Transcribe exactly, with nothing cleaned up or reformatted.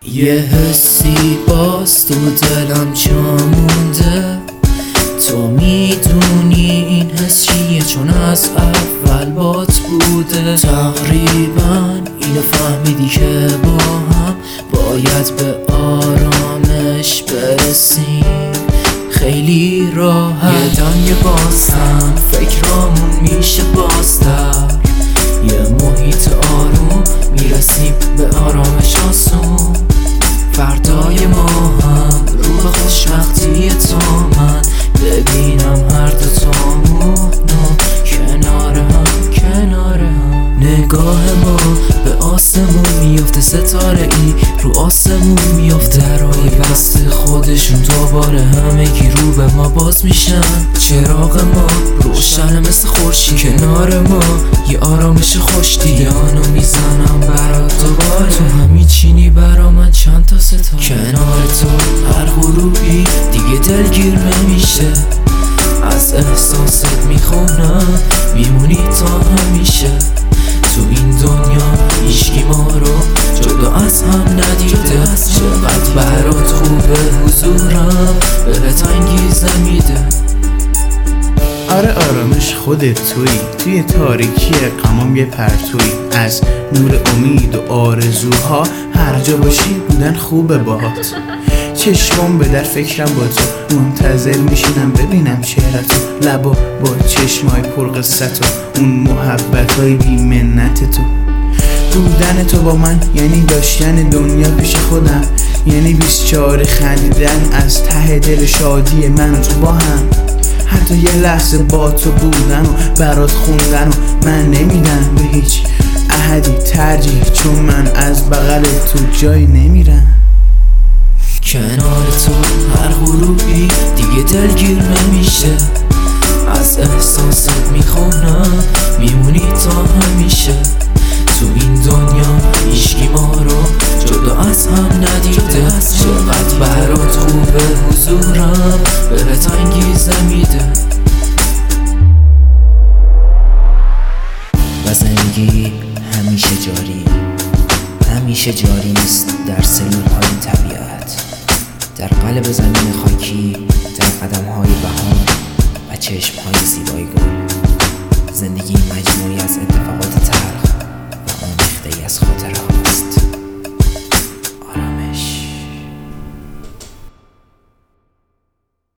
یه حسی باز تو دلم جا مونده، تو میدونی این حس چیه چون از اول بات بوده. تقریبا اینو فهمیدی که با هم باید به آرامش برسیم. خیلی راحت یه دنیا بازم فکرامون میشه بازتر، یه محیط آروم میرسیم به آرامش آسون. فردای ما هم رو به خوشبختی تو من ببینم هر دو تامونو کنار هم کنار هم. نگاه ما به آسمون میفته، ستاره ای رو آسمون میفته، درای بسته خودشون دوباره همگی رو به ما باز میشن. چراغ ما روشن مثل خورشید، کنار ما یه آرامش خوش دیانو میزنم برات دوباره. تو همیچینی برا من چند تا ستاره، کنار تو هر غروبی دیگه دلگیر نمیشه. از احساست میخونم میمونی تا همیشه. تو این دنیا هیچکی ما رو جدا از هم ندیده، چقدر برات خوبه حضورم بهت انگیزه میده. آره آرامش خودت تویی، توی تاریکی غمام یه پرتویی. از نور امید و آرزوها هر جا باشی بودن خوبه باهات. چشمم به در فکرم با تو، منتظر میشینم ببینم چهرتو، لبا با چشمای پرقصت و اون محبتای بی منت تو. بودن تو با من یعنی داشتن دنیا پیش خودم، یعنی بیست و چهار خندیدن از ته دل شادی من و تو با هم. حتی یه لحظه با تو بودن و برات خوندن و من نمیدم به هیچ احدی ترجیح، چون من از بغل تو جایی نمیرم. کنار تو هر غروبی دیگه دلگیر نمیشه. از احساست میخونم میمونی تا همیشه. تو این دنیا هیچکی ما رو جدا از هم ندیده، چقدر برات خوبه حضورم بهت انگیزه میده. و زندگی همیشه جاری، همیشه جاری نیست در سلول های طبیعت، در قلب زمین خاکی، در قدم های بهار و چشم های زیبا.